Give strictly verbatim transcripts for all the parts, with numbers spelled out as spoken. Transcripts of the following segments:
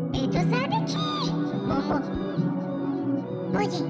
ای تو سر به کی؟ ماما بودی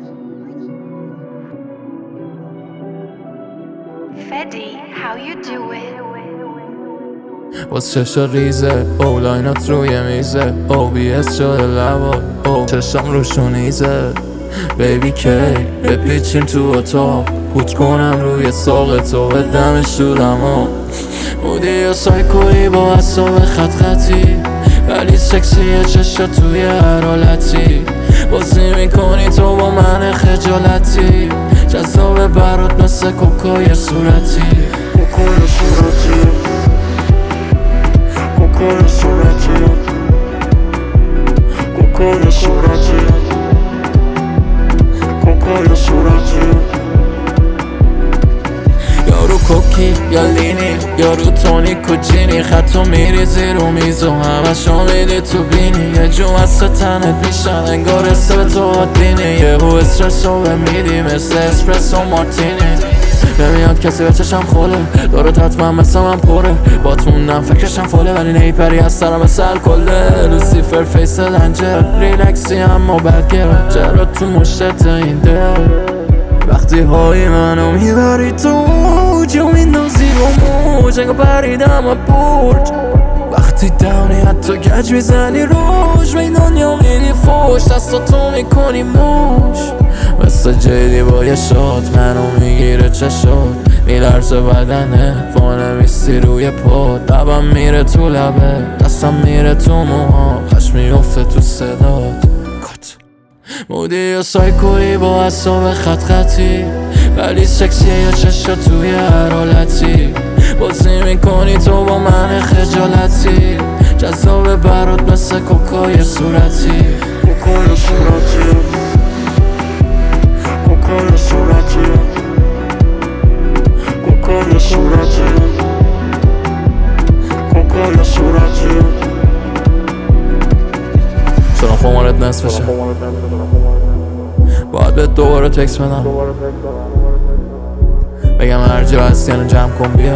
Fedi, how you doing? باز چشا ریزه او لاینات روی میزه او بی اس شده لبا او چشم روشونیزه بیبی کی بپیچیم تو اتاق پوت کنم روی ساق تو بدم شورم ها بودی یا سایکویی با اصاب خط خطی ولی سکسیه چشا توی هر حالتی بازی میکنی تو با من خجالتی جذاب برات مثل کوکای صورتی کوکای صورتی کوکای صورتی کوکای صورتی کوکای صورتی یارو کوکی یا لینی یارو تونی کجینی خطو میریزی رو میز و همشو میدی تو بینی یه جو از تنت میشن انگار اسم تو عادینی یه هو استرسو میدی مثل اسپرسو مارتینی نمیاد کسی به چشم خوله داره حتما مثل من پره با توندم فکرشم فوله ولی نیپری از سرم مثل کله لوسیفر فیس دنجر ریلکسی اما بدگره چرا تو مشتت این دل وقتی های منو میبری تو موج و میندازی رو موج انگا پریدم و برج وقتی دونی حتی گج میزنی روش به دنیا میری فوش دستا تو میکنی موش مثل جیدی با یه شاد منو میگیره چشات میلرزه بدنه وانمیستی روی پاد لبم میره تو لبه دستم میره تو موها خشم میفته تو صدات مودی یا سایکویی با اصاب خط خطی ولی سکسیه یا چشا توی هر حالتی بازی میکنی تو با من خجالتی جذاب برات مثل کوکای صورتی کوکای صورتی کوکای صورتی کوکای صورتی کوکای صورتی سرم خمارت نصف بشه باید به دوباره تکس بدم بگم هر جا هستی یعنی جمع کن بیا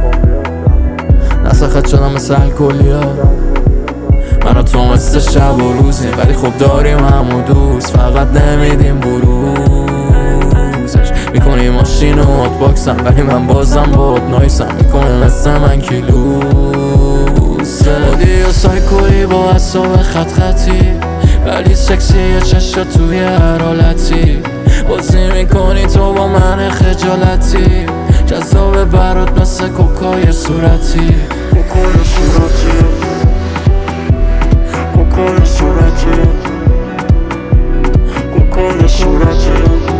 نسخت شدم مثل الکلیا من و تو مثل شب و روزیم ولی خب داریم همو دوست فقط نمیدیم بروزش میکنی ماشین و هات باکسم ولی من بازم باد نایسم میکنه مثل من کیلوسه بودی یا سایکویی با اصاب خط خطی ولی سکسیه چشا توی هر حالتی بازی میکنی تو با من خجالتی جذاب برات مثل کوکای صورتی کوکای صورتی کوکای صورتی کوکای صورتی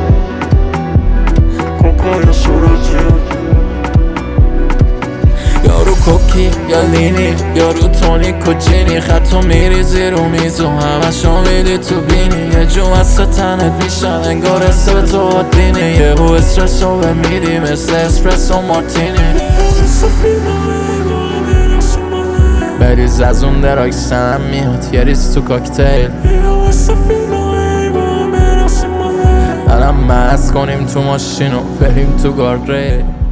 کوکای صورتی یارو کوکی یا لینی یارو تونی کجینی خطو میریزی رو میز و همشو میدی تو بینی یه جو از تنت میشن انگار اسم تو عادینی یه هو استرسو میدی مثل اسپرسو مارتینی بریز از اون دراک سنم میاد یه ریز تو کاکتیل الان مست کنیم تو ماشینو بریم تو گاردریل